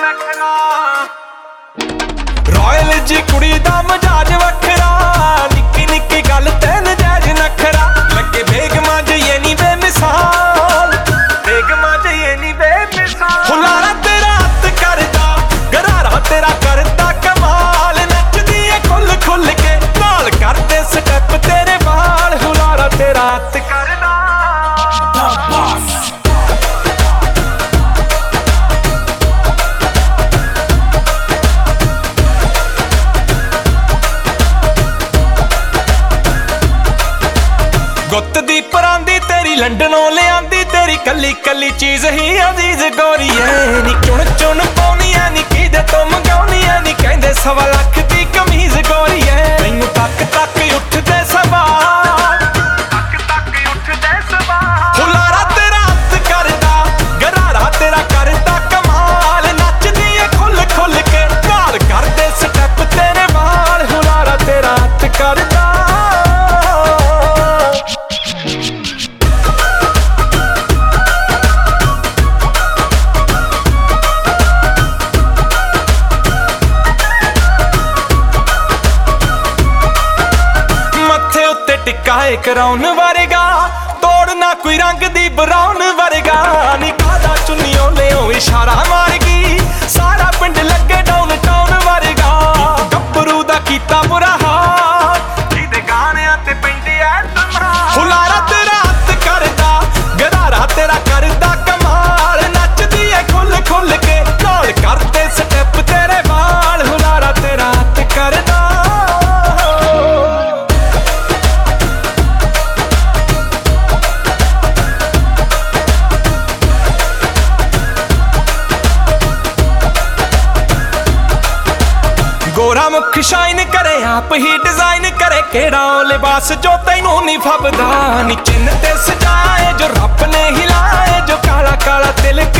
Royal जी कुड़ी दा मजाज वखरा, निक्की निक्की गल ते नजायज नखरा। लगे बेगमा जइए नी बेमिसाल, बेगमा जइए नी बेमिसाल। हुलारा तेरा हत्थ करदा, गरारा तेरा करदा कमाल। नचदी है खुल खुल के, नाल करदे स्टेप तेरे बाल। हुलारा तेरा हत्थ करदा गुत्त दी परांदी तेरी लंडनों ले आंदी, तेरी कली कली चीज ही अजीज गोरी है। नी चुन चुन पाउनी है नी कीदे तो मंगाउनी है, नी कहंदे 1.25 लाख दी कमीज गोरी है। मैनू तक तक उठदे सवाल, तक तक उठदे सवाल। हुलारा तेरा हत्थ करदा, गरारा तेरा करदा कमाल। नचदी है खुल खुल के, नाल करदे स्टेप तेरे बाल। हुलारा तेरा हत्थ करदा टिकाए कराउन वर्गा, तोड़ना कोई रंग दी ब्राउन वर्गा। नी कादा चुन्नियों ले इशारा मार गई, सारा पिंड लगे डाउन टाउन वर्गा। गब्बरू दा कीता बुरा हाल, जिहदे गाणियां ते पैंदे ऐ धमाल। हुलारा तेरा हत्थ करदा, गरारा तेरा करदा कमाल। नचदी है खुल खुल के, नाल करदे स्टेप तेरे बाल। हुलारा तेरा हत्थ करदा गोरा मुख शाइन करे, आप ही डिजाइन करे। केड़ा लिबास जो तैनू नहीं फबदा, नी चिन्ह ते सजाए जो रब ने हिलाए। जो काला काला तिल